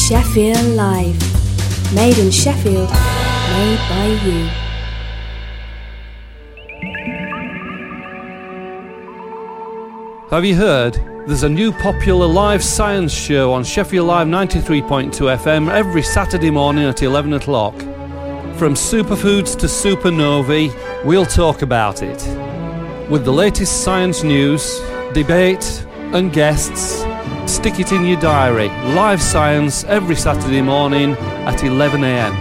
Sheffield Live. Made in Sheffield, made by you. Have you heard? There's a new popular live science show on Sheffield Live 93.2 FM every Saturday morning at 11 o'clock. From superfoods to supernovae, we'll talk about it. With the latest science news, debate and guests, stick it in your diary. Live science every Saturday morning at 11 a.m.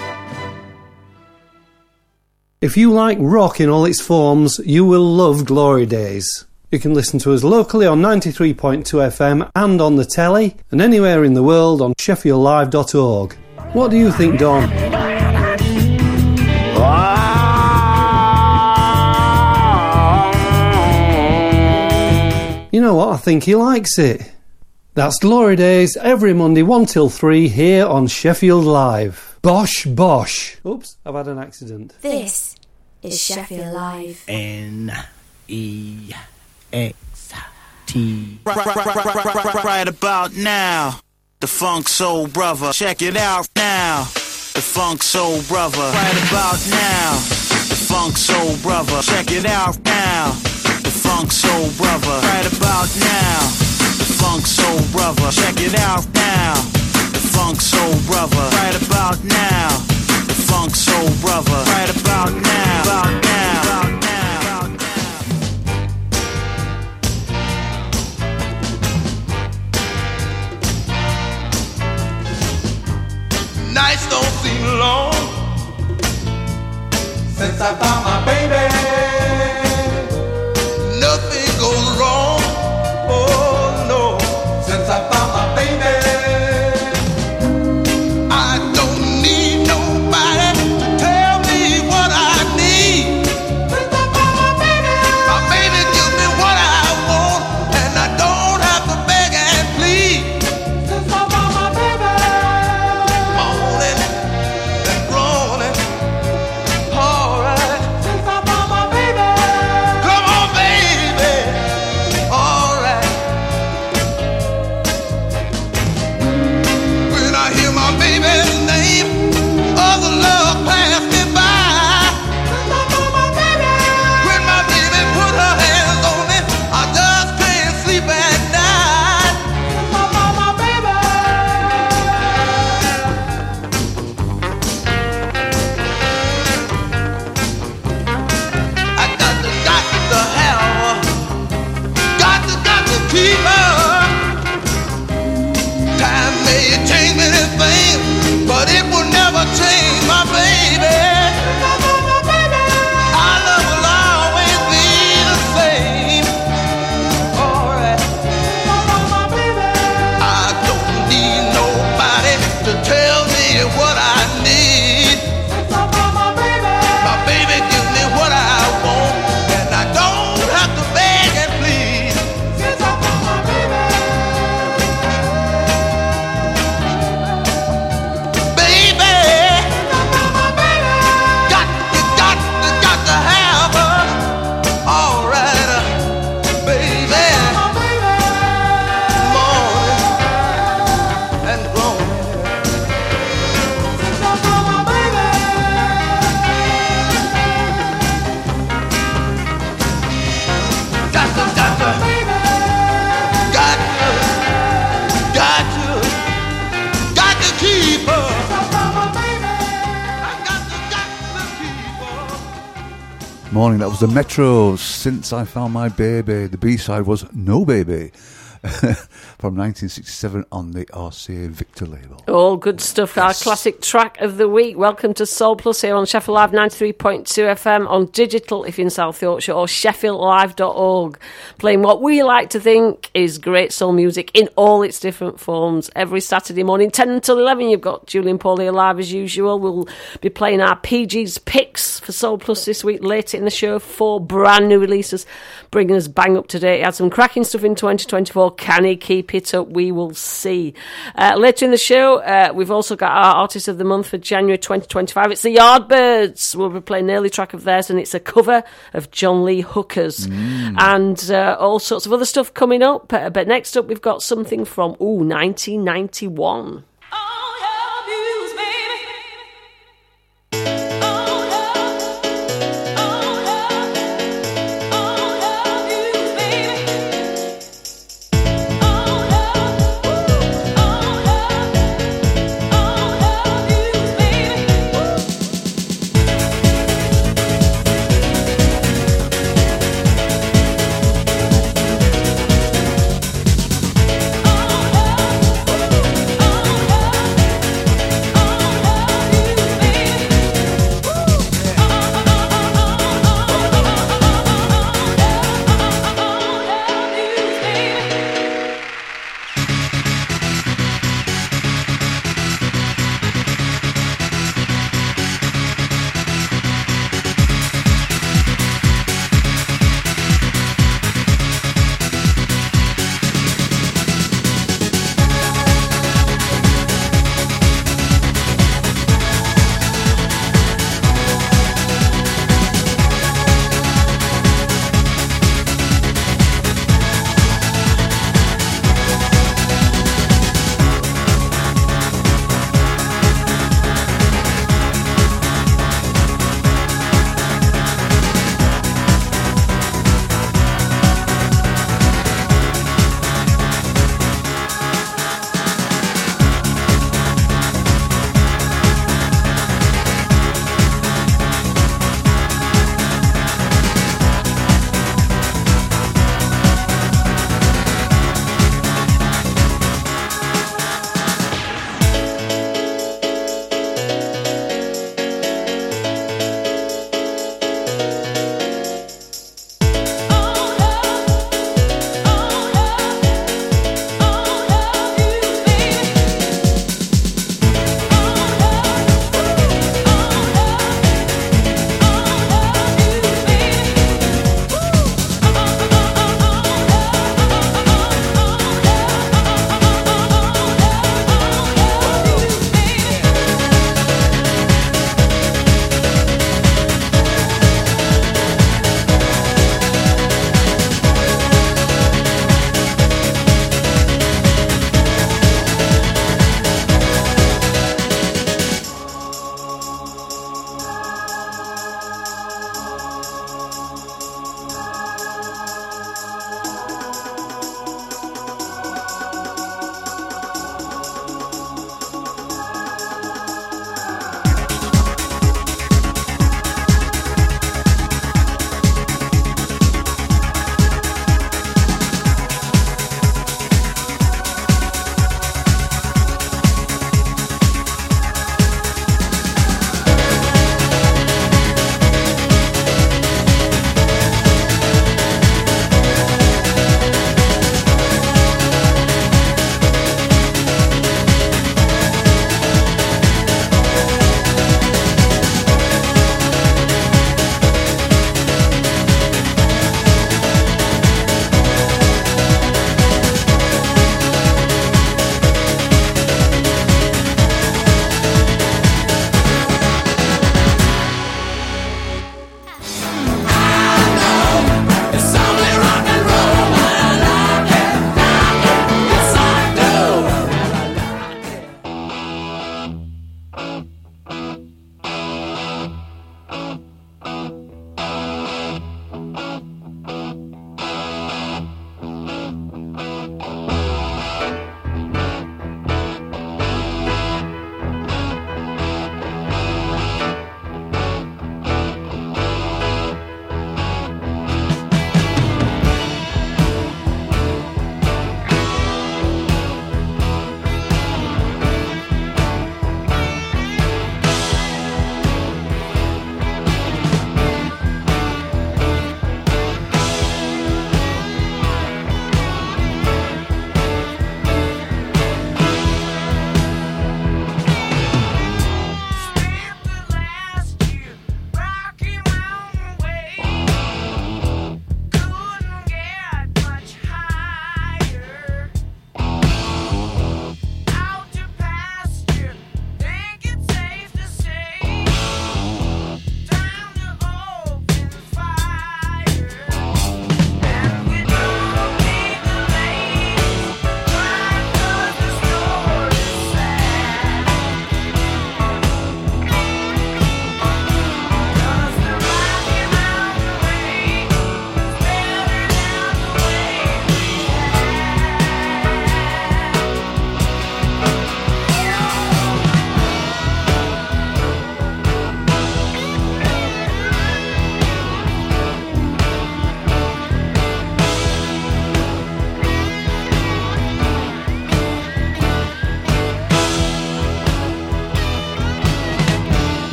If you like rock in all its forms, you will love Glory Days. You can listen to us locally on 93.2 FM and on the telly, and anywhere in the world on sheffieldlive.org. What do you think, Don? You know what? I think he likes it. That's Glory Days every Monday 1 till 3 here on Sheffield Live. Bosh, bosh. Oops, I've had an accident. This is Sheffield Live. N-E-X-T. Right about now, the Funk Soul Brother. Check it out now, the Funk Soul Brother. Right about now, the Funk Soul Brother. Check it out now, the Funk Soul Brother. Right about now, the Funk Soul Brother. Check it out now, the Funk Soul Brother. Right about now, the Funk Soul Brother. Right about now, about now, about now. Nights don't seem long since I found my baby. Nothing goes wrong, oh no, since I found my baby. I don't need nobody to tell me what I need. Since I found my baby gives me what I want, and I don't have to beg and plead. Since I found my baby, moaning and groaning, alright. Since I found my baby, come on baby, alright. When I hear my baby's name, other love pass me by. Since I found my baby, when my baby put her hands on me, I just can't sleep at night. Since I found my baby, I got to have her, got to keep her. Time may change many things, but it will never change my baby. Our love will always be the same. Alright. I don't need nobody to tell me what I need. My baby gives me what I want, and I don't have to beg and plead. Baby, got to have her. Alright, baby. Moaning and groaning. Got to keep her. I got to keep her. Morning, that was the Metros, Since I Found My Baby. The B-side was No Baby from 1967 on the RCA Victor label. All good stuff. Our classic track of the week. Welcome to Soul Plus here on Sheffield Live 93.2 FM on digital if you're in South Yorkshire, or sheffieldlive.org. Playing what we like to think is great soul music in all its different forms. Every Saturday morning, 10 until 11, you've got Julian Paulie live as usual. We'll be playing our PG's picks for Soul Plus this week. Later in the show, 4 brand new releases, bringing us bang up to date. He had some cracking stuff in 2024. Can he keep it up? We will see. Later in the show, we've also got our Artist of the Month for January 2025. It's the Yardbirds. We'll be playing an early track of theirs, and it's a cover of John Lee Hooker's. And all sorts of other stuff coming up. But next up, we've got something from 1991. Oh!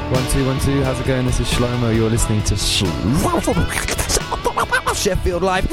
1, 2, 1, 2. How's it going? This is Shlomo. You're listening to Sheffield Live.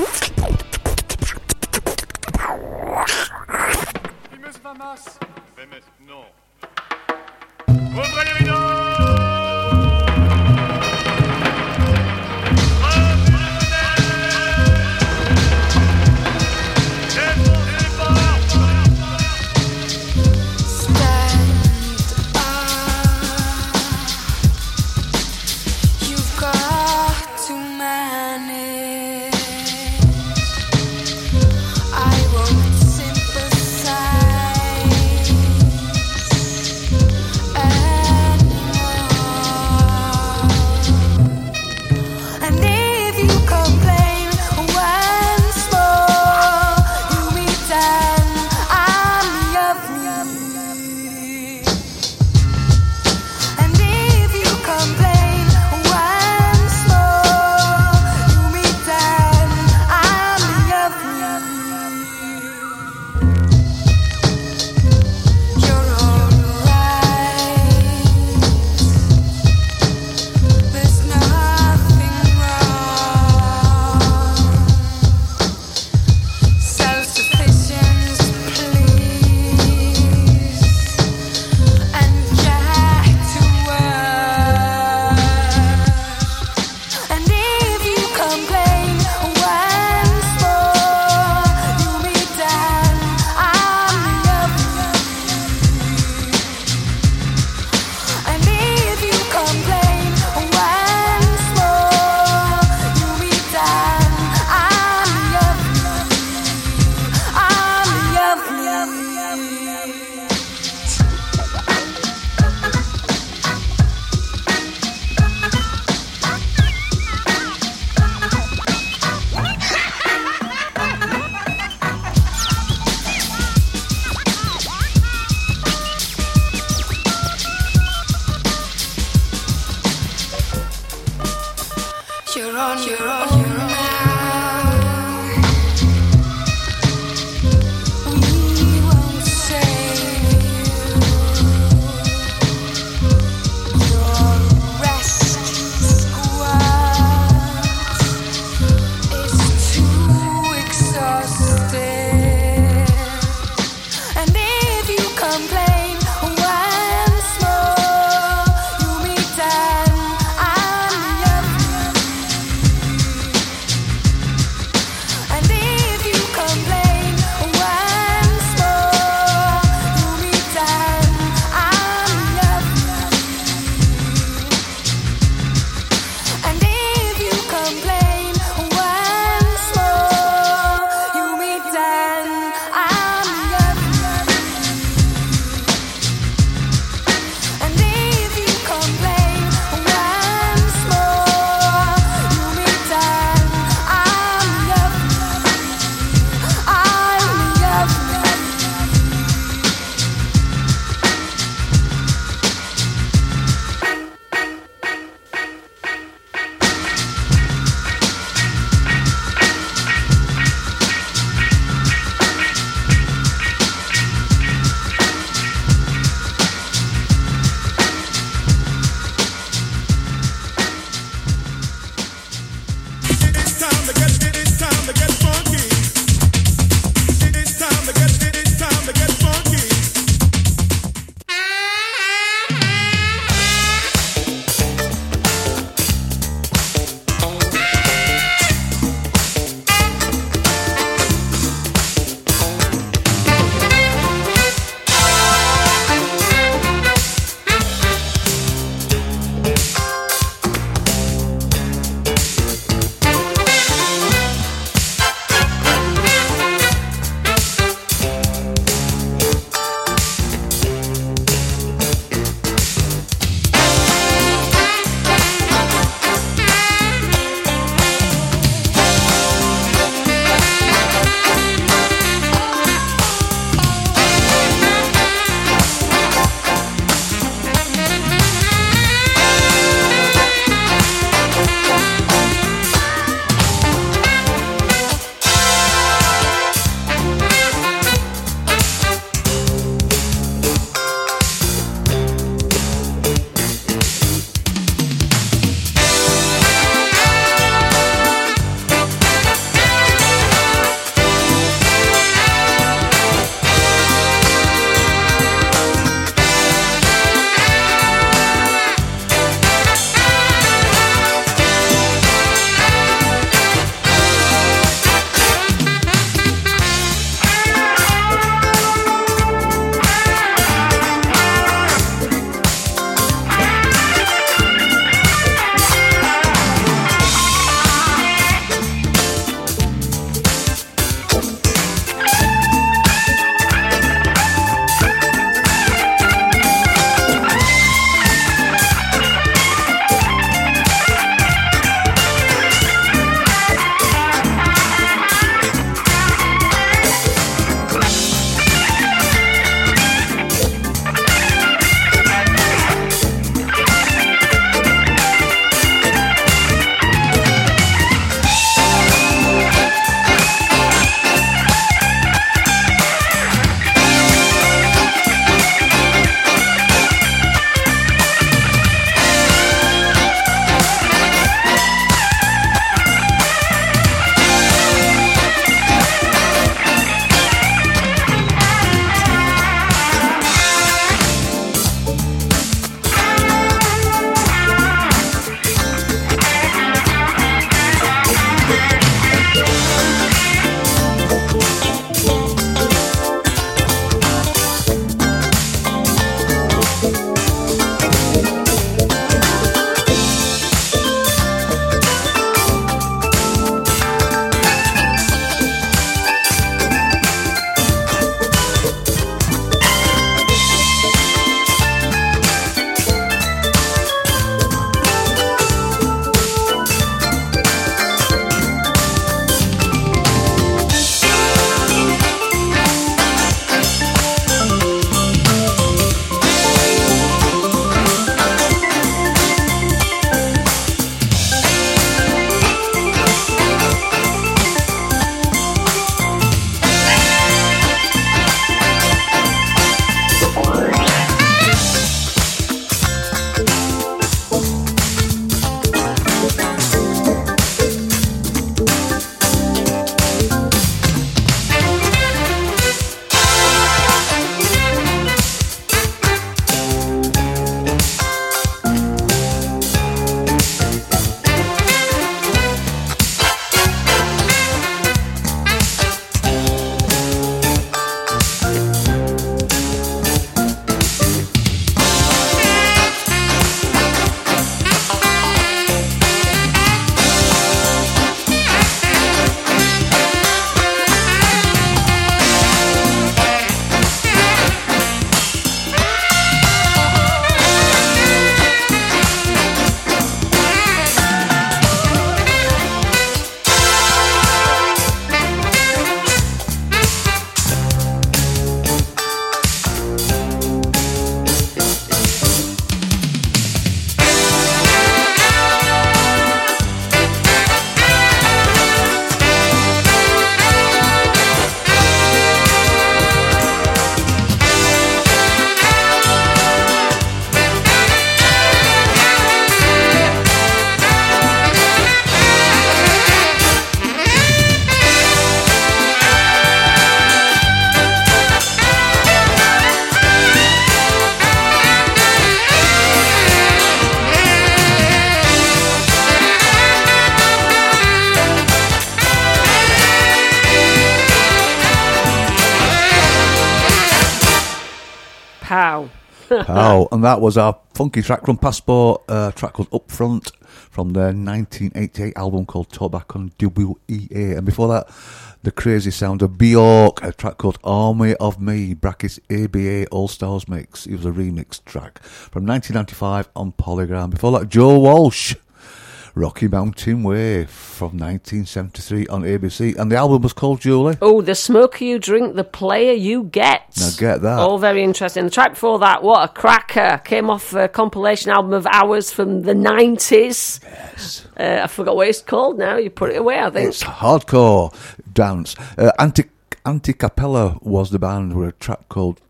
Oh, and that was our funky track from Passport, a track called Upfront from their 1988 album called Tobacco on WEA. And before that, the crazy sound of Bjork, a track called Army of Me, brackets ABA All Stars Mix. It was a remix track from 1995 on Polygram. Before that, Joe Walsh, Rocky Mountain Way from 1973 on ABC, and the album was called, Julie? Oh, The Smoker You Drink, The Player You Get. Now get that. All very interesting. The track before that, what a cracker, came off a compilation album of ours from the 90s. Yes. I forgot what it's called now. You put it away, I think. It's hardcore dance. Anti-Capella was the band with a track called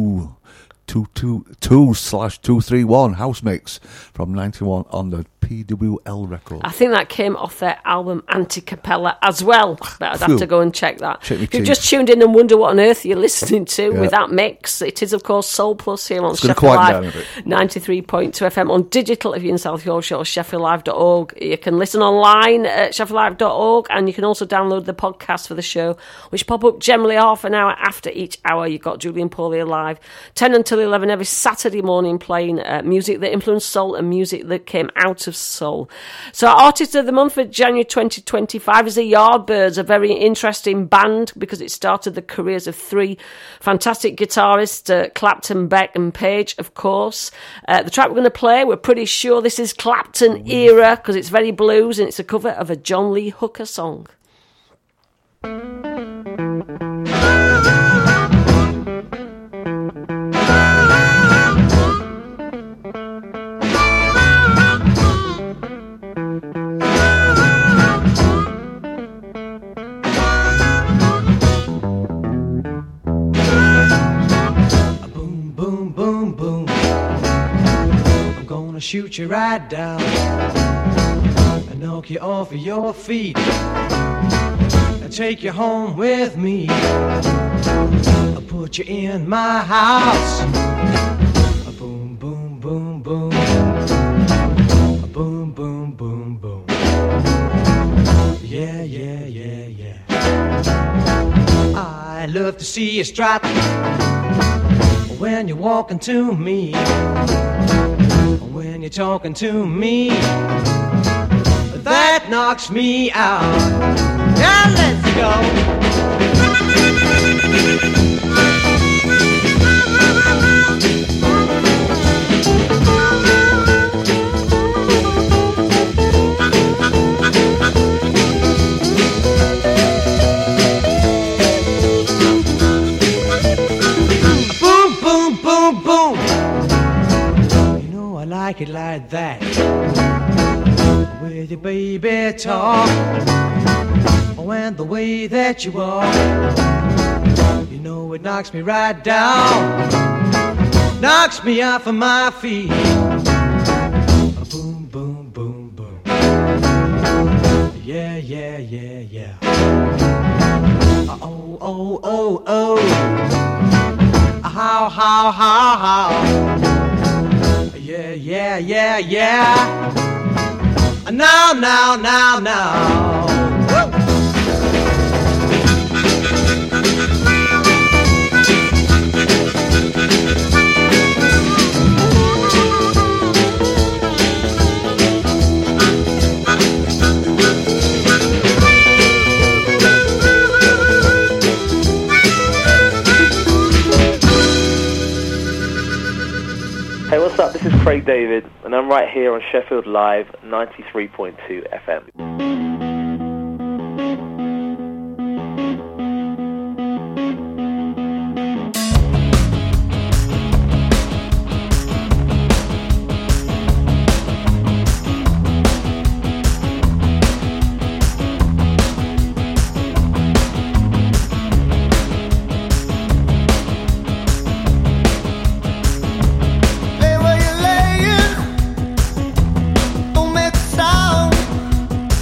2/231 House Mix from 91 on the PWL record. I think that came off their album Anti-Capella as well, but I'd have to go and check that. If you've just tuned in and wonder what on earth you're listening to with that mix, it is, of course, Soul Plus here on Sheffield Live 93.2 FM on digital if you're in South Yorkshire, or sheffieldlive.org. You can listen online at sheffieldlive.org, and you can also download the podcast for the show, which pop up generally half an hour after each hour. You've got Julie and Paulie live 10 until 11 every Saturday morning, playing music that influenced soul and music that came out of soul. So our artist of the month for January 2025 is the Yardbirds, a very interesting band because it started the careers of three fantastic guitarists, Clapton, Beck and Page, of course. The track we're going to play, we're pretty sure this is Clapton era because it's very blues and it's a cover of a John Lee Hooker song. Shoot you right down and knock you off of your feet and take you home with me. I'll put you in my house. A boom, boom, boom, boom. A boom, boom, boom, boom. Yeah, yeah, yeah, yeah. I love to see you strut when you're walking to me. When you're talking to me, that knocks me out. Now let's go. Boom, boom, boom, boom. I like it like that. With your baby talk, and the way that you walk, you know it knocks me right down, knocks me off of my feet. Boom, boom, boom, boom. Yeah, yeah, yeah, yeah. Oh, oh, oh, oh. How, how, how, how. Yeah, yeah, yeah, yeah. Now, now, now, now. Woo! Hey, what's up? This is Craig David, and I'm right here on Sheffield Live 93.2 FM. Lay where you're laying, don't make a sound.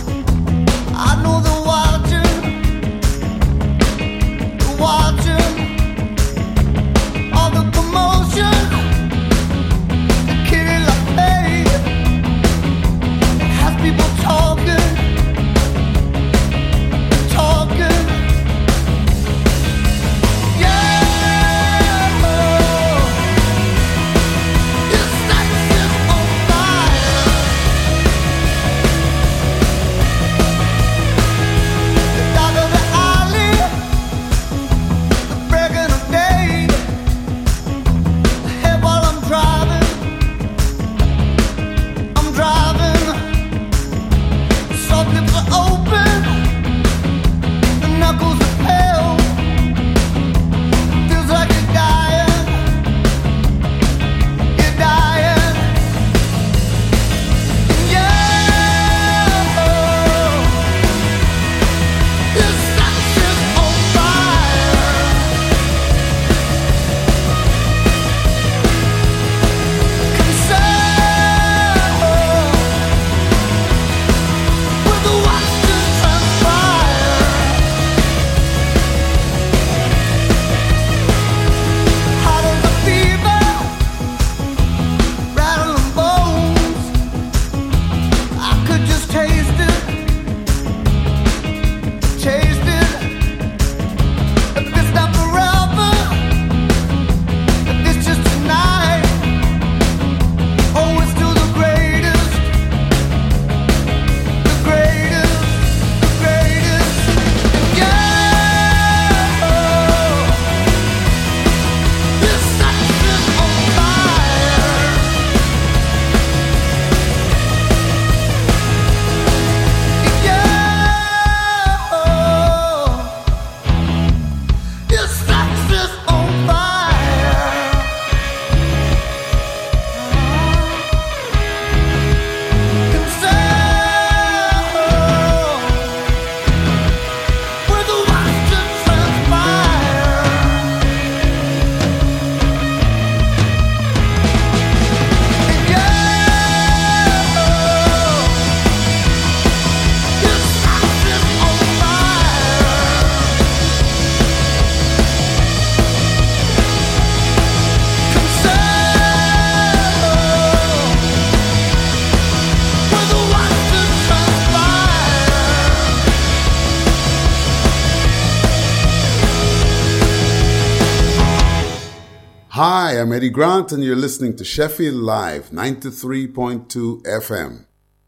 Hi, I'm Eddie Grant, and you're listening to Sheffield Live, 93.2 FM.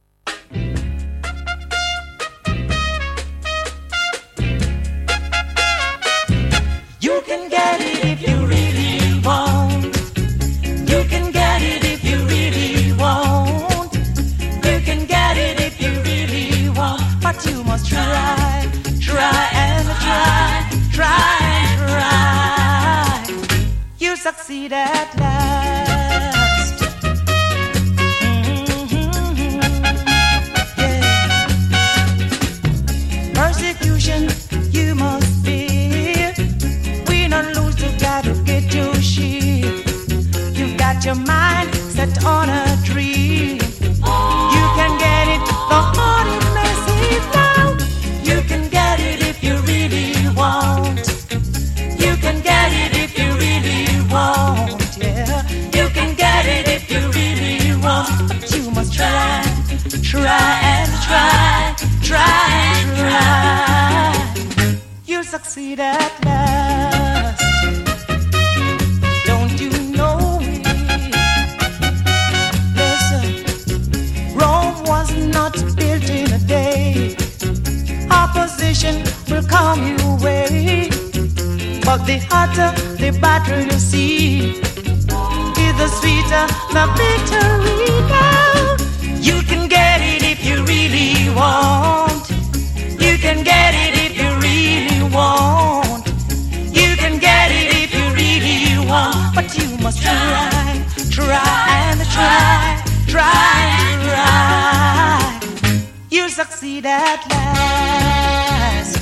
You can get it if you really want. You can get it if you really want. You can get it if you really want. But you must try, try and try, try and try. You succeed at last. Yeah. Persecution you must fear. Win or lose, you gotta get your share. You got your mind set on a dream. You can get it, the heart it may seem now. You can get it if you really want. You can get it if you really want, yeah. You can get it if you really want. But you must try, try and try, try and try. You'll succeed at last. Don't you know it? Listen, Rome was not built in a day. Opposition will come your way. But the hotter the battle you see, is the sweeter the victory now. You can get it if you really want. You can get it if you really want. You can get it if you really want. But you must try, try and try, try and try. You'll succeed at last.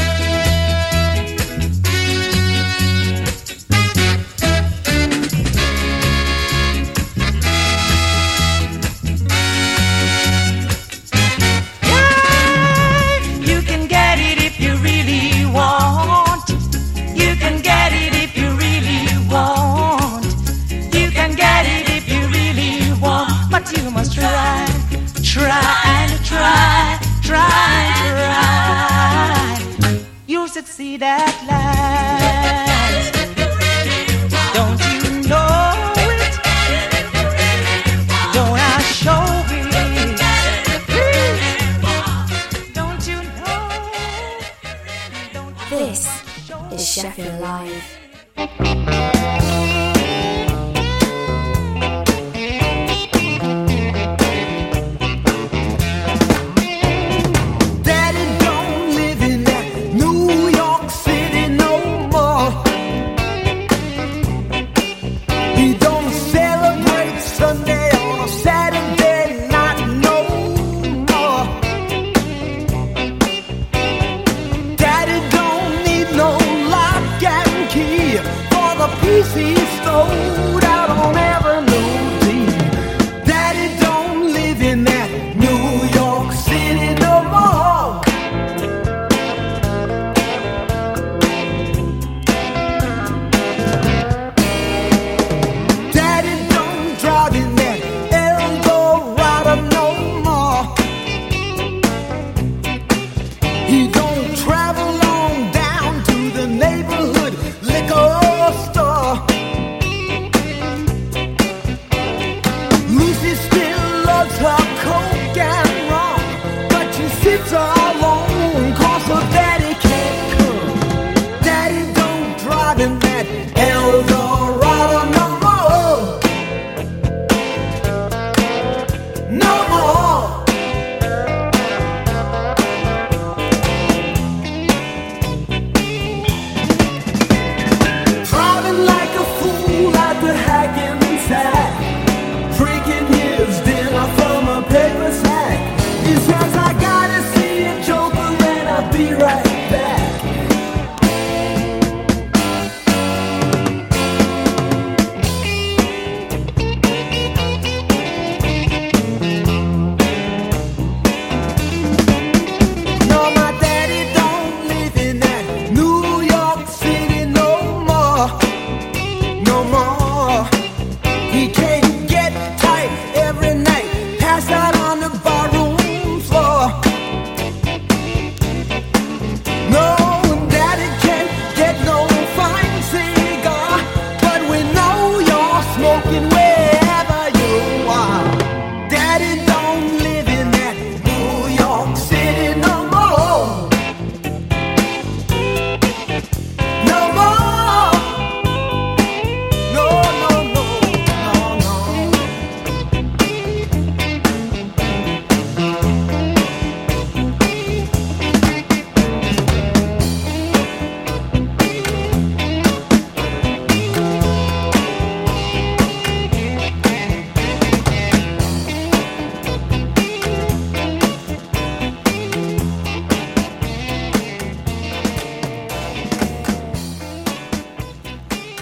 You must try, try and try, try, try. You'll succeed at last. Don't you know it? Don't I show it? Don't you know? This is Sheffield Live.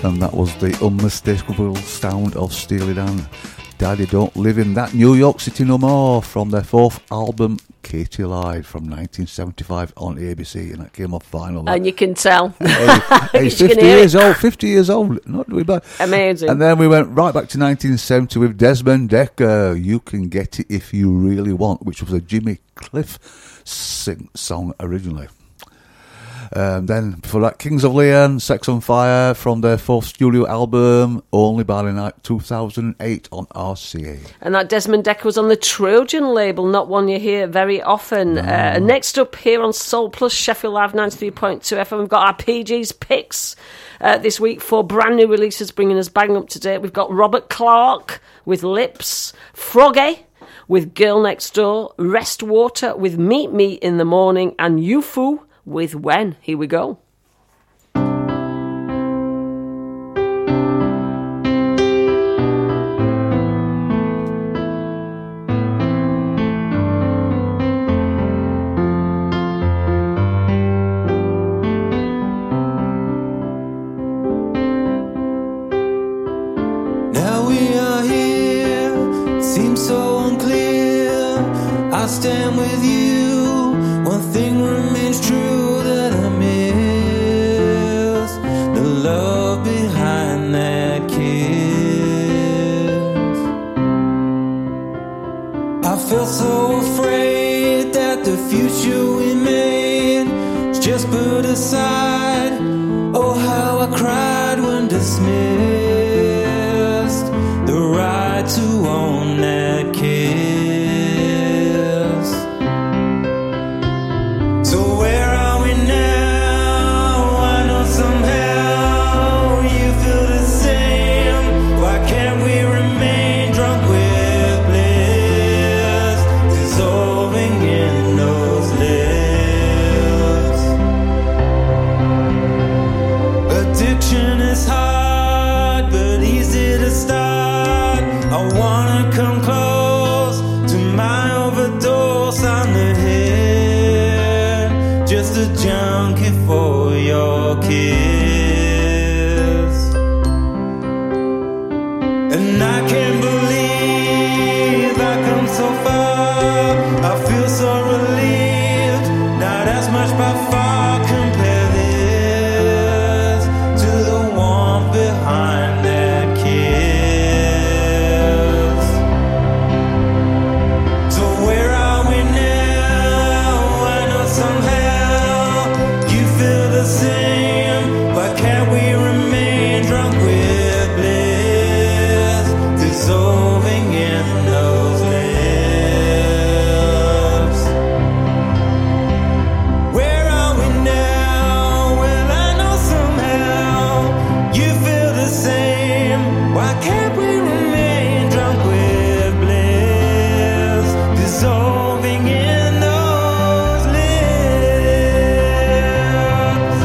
And that was the unmistakable sound of Steely Dan. Daddy Don't Live in That New York City No More, from their fourth album, Katie Live, from 1975 on ABC, and that came off vinyl. And you can tell. Hey, 50 years old, not doing bad. Amazing. And then we went right back to 1970 with Desmond Dekker, You Can Get It If You Really Want, which was a Jimmy Cliff song originally. Then before that, Kings of Leon, Sex on Fire, from their fourth studio album, Only by the Night, 2008 on RCA. And that Desmond Dekker was on the Trojan label, not one you hear very often. No. Next up here on Soul Plus Sheffield Live 93.2 FM, we've got our PG's picks this week for brand new releases, bringing us bang up to date. We've got Robert Clark with Lips, Froggy with Girl Next Door, Rest Water with Meet Me in the Morning, and Yufu with When. Here we go. Now we are here, seems so unclear. I stand with you, one thing remains true that I miss, the love behind that kiss. I felt so afraid that the future we made was just put aside. Oh, how I cried when dismissed, the right to own that kiss. So where are we now? I know somehow you feel the same. Why can't we remain drunk with bliss, dissolving in those lips? Addiction is hard, but easy to start. I wanna come close to my overdose on the head, just a junkie for your kiss. And I can't believe I come so far. I feel so relieved, not as much by far. Compare this to the warmth behind that kiss. So where are we now? I know somehow you feel the same. Why can't we remain drunk with bliss, dissolving in those lips? Where are we now? Well, I know somehow you feel the same. Why can't we remain drunk with bliss, dissolving in those lips?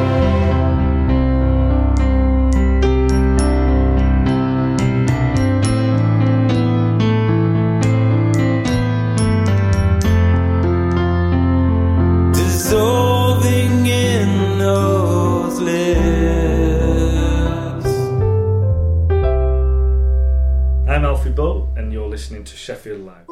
Dissolving in those lips. I'm Alfie Bow, and you're listening to Sheffield Live.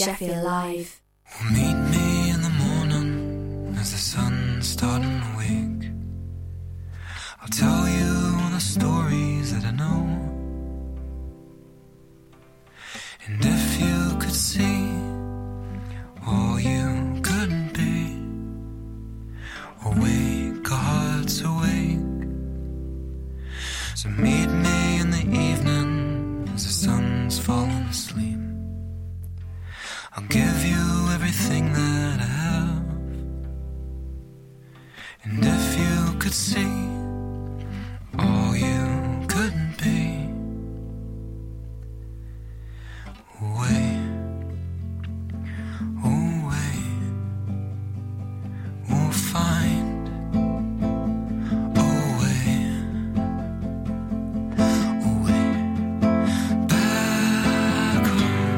Sheffield Live. Meet me in the morning as the sun's starting to wake. I'll tell you all the stories that I know. And if you could see all you couldn't be, awake, our hearts awake. So meet me in the evening as the sun's falling asleep. I'll give you everything that I have. And if you could see all you couldn't be, away, away, we'll find a way, back home.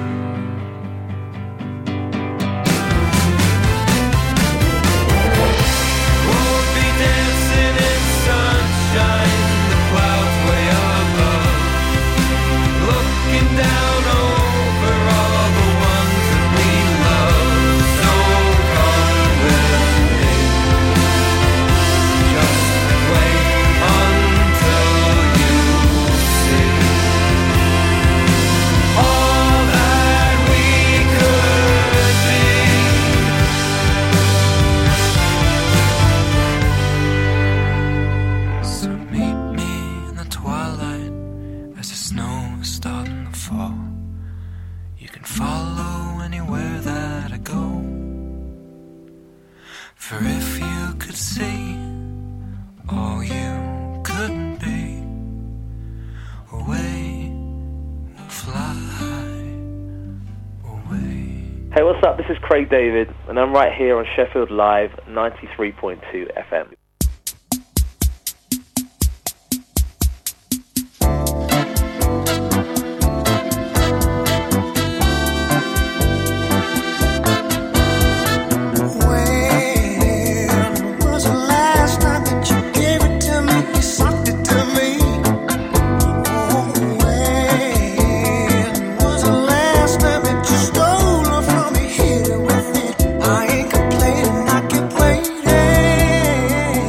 We'll be dancing in sunshine, the clouds way above, looking down over all the ones that we love. So come with me, just wait until you see all that we could be. So meet me in the twilight as the snow is starting to fall. You can follow anywhere that I go. For if you could see all you couldn't be, away, we'll fly away. Hey, what's up? This is Craig David, and I'm right here on Sheffield Live 93.2 FM. Was the last time that you gave it to me? You sucked it to me. Oh, when was the last time that you stole her from me? Here with it, I ain't complaining, I keep waiting.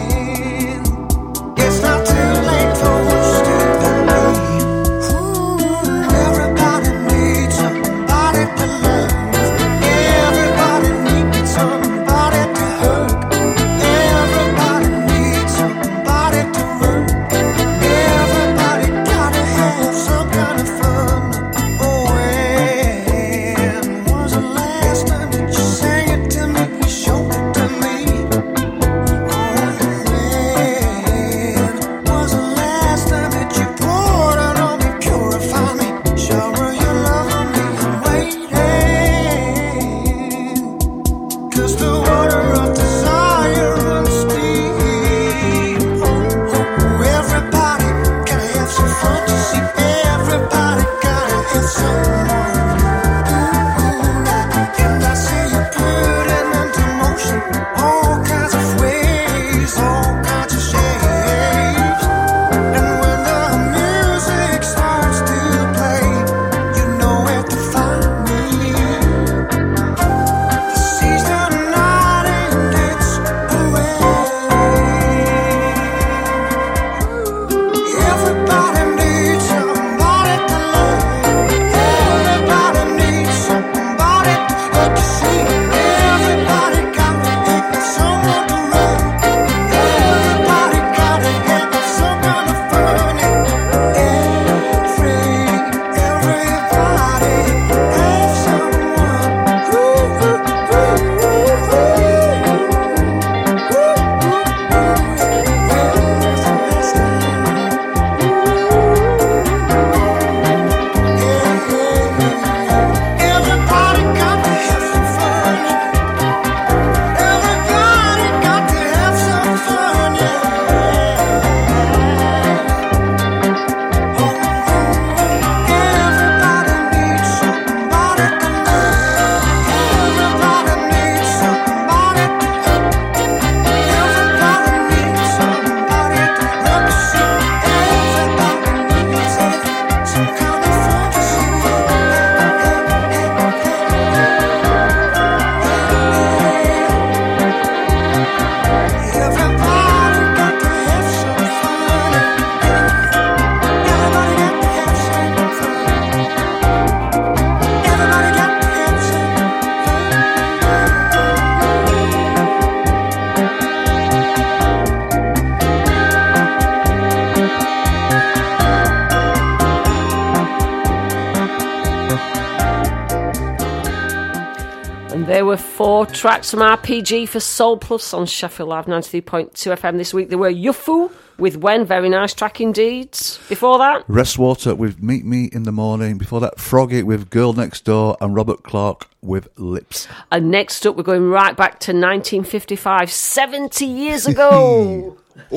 And there were 4 tracks from RPG for Soul Plus on Sheffield Live 93.2 FM this week. There were Yufu with When, very nice track indeed. Before that, Restwater with Meet Me in the Morning. Before that, Froggy with Girl Next Door, and Robert Clark with Lips. And next up, we're going right back to 1955, 70 years ago.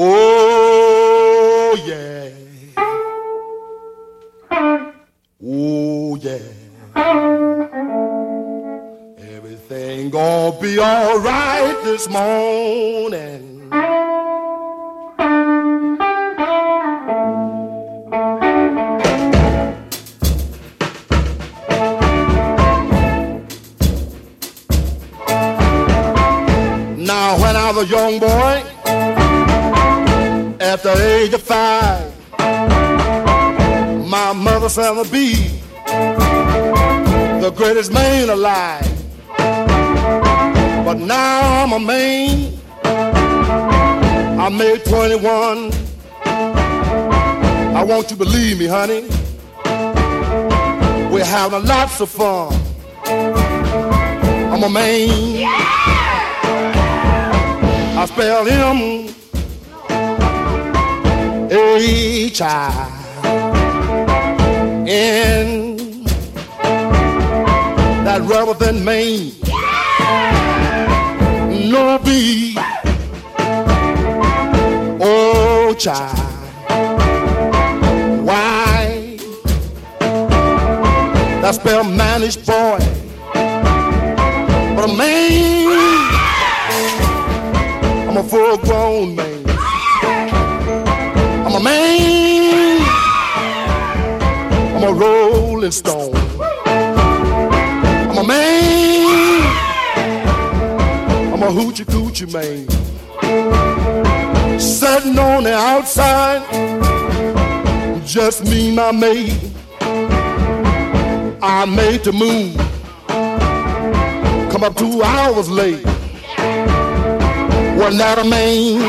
Oh, yeah. Oh, yeah. Everything gonna be all right this morning. Now, when I was a young boy, at the age of 5, my mother said to be the greatest man alive. But now I'm a man, I made 21. I want you to believe me, honey, we're having lots of fun. I'm a man, I spell him H-I-N, that rather than Maine. No B, oh child, why? That spell manish boy, but a man, I'm a full-grown man. I'm a man, I'm a rolling stone. I'm a man, I'm a hoochie coochie man. Sitting on the outside, just me and my maid. I made the move, come up 2 hours late. Wasn't that a man?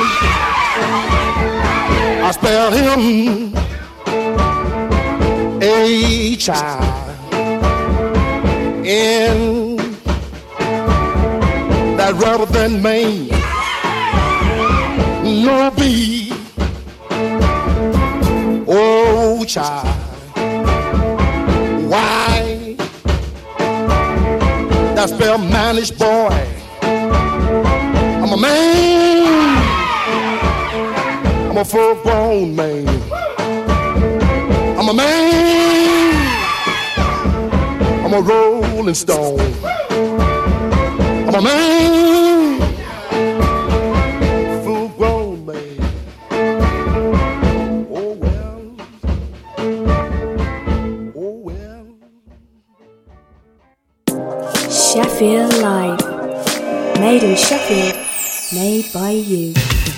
I spelled him H-I-N, that rather than Maine. No B, oh child, why? That spell manish boy. I'm a man, I'm a full-grown man. I'm a man, I'm a rolling stone. I'm a man, full-grown man. Oh well, oh well. Sheffield Live. Made in Sheffield. Made by you.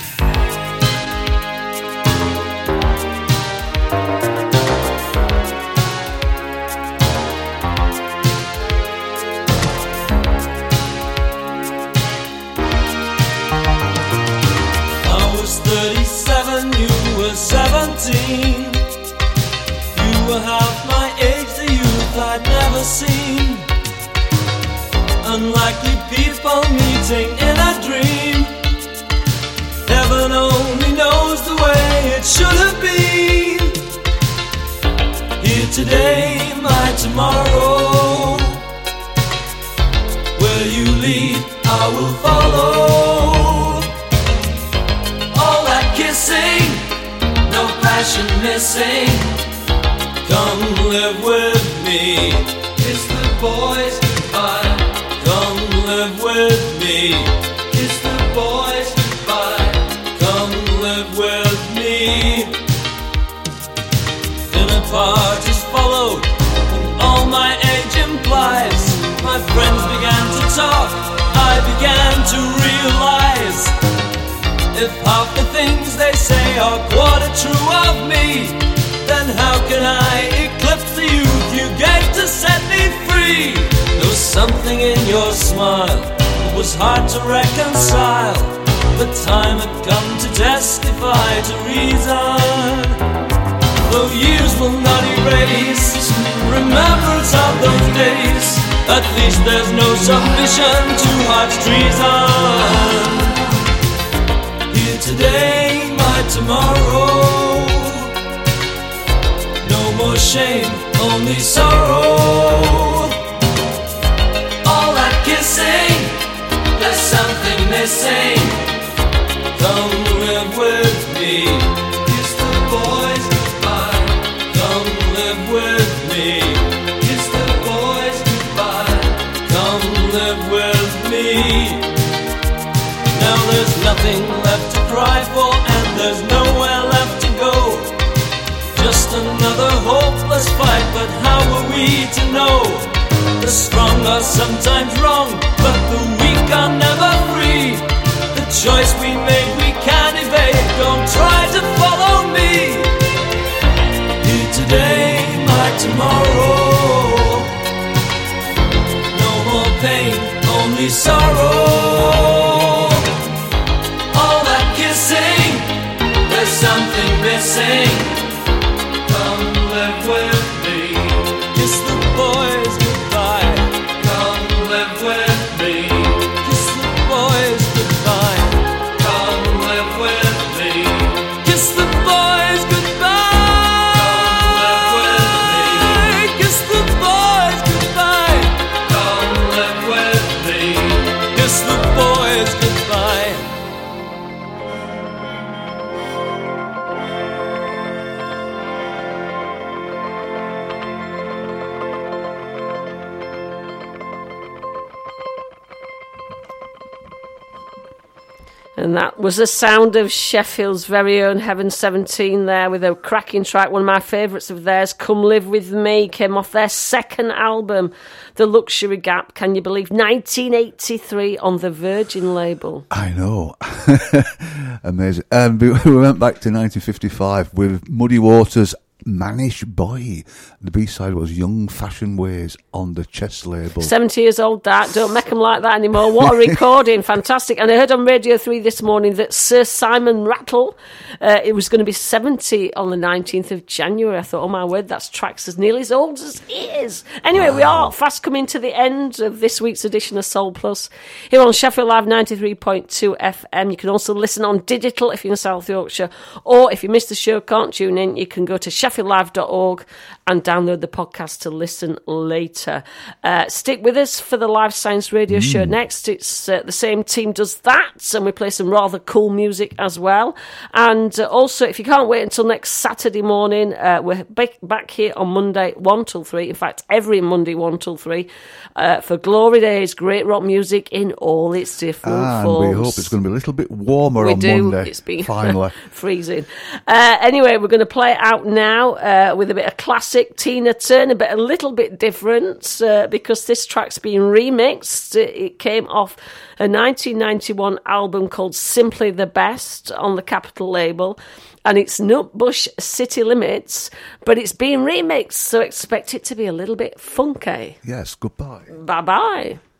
I was 37, you were 17. You were half my age, the youth I'd never seen. Unlikely people meeting in a dream. Heaven only knows the way it should have been. Here today, my tomorrow. Where you lead, I will follow. All that kissing, no passion missing. Come live with me. Kiss the boys goodbye. Come live with me. Kiss the boys goodbye. Come live with me. Dinner parties followed, and all my age implies. My friends began to talk, I began to realize. If half the things they say are quarter true of me, then how can I eclipse the youth you gave to set me free? There was something in your smile that was hard to reconcile. The time had come to testify to reason. Though years will not erase remembrance of those days, At least there's no submission to heart's treason. Here today, my tomorrow. No more shame, only sorrow. All that kissing, there's something missing. Come live with me. Kiss the boys goodbye. Come live with me. Kiss the boys goodbye. Come live with me. Now there's nothing left to cry for, and there's nowhere left to go. Just another hopeless fight, but how are we to know? The strong are sometimes wrong, but the weak are never free. The choice we made we can't evade. Don't try to follow me. Here today, my tomorrow. No more pain, only sorrow. All that kissing, there's something missing. Come live with me. Kiss the boys goodbye. Come live with me. Kiss the boys goodbye. Come live with me. Kiss the boys goodbye. Come live with me. Kiss the boys goodbye. Come live with me. Kiss the boys goodbye. And that was the sound of Sheffield's very own Heaven 17 there, with a cracking track, one of my favourites of theirs, Come Live With Me, came off their second album, The Luxury Gap, can you believe, 1983 on the Virgin label. I know. Amazing. And we went back to 1955 with Muddy Waters' Mannish Boy. The B-side was Young Fashion Ways on the Chess label. 70 years old, that. Don't make them like that anymore. What a recording. Fantastic. And I heard on Radio 3 this morning that Sir Simon Rattle, it was going to be 70 on the 19th of January. I thought, oh my word, that's tracks as nearly as old as he is. Anyway, We are fast coming to the end of this week's edition of Soul Plus here on Sheffield Live 93.2 FM. You can also listen on digital if you're in South Yorkshire, or if you missed the show, can't tune in, you can go to sheffieldlive.org and download the podcast to listen later. Stick with us for the Live Science Radio show next. It's the same team does that, and we play some rather cool music as well. And also, if you can't wait until next Saturday morning, we're back here on Monday 1 till 3. In fact, every Monday 1 till 3 for Glory Days, great rock music in all its different forms. And we hope it's going to be a little bit warmer on Monday. It's been finally freezing. Anyway, we're going to play it out now with a bit of classic Tina Turner, but a little bit different because this track's been remixed. It came off a 1991 album called Simply the Best on the Capitol label, and it's Nutbush City Limits, but it's been remixed, so expect it to be a little bit funky. Yes, goodbye. Bye-bye.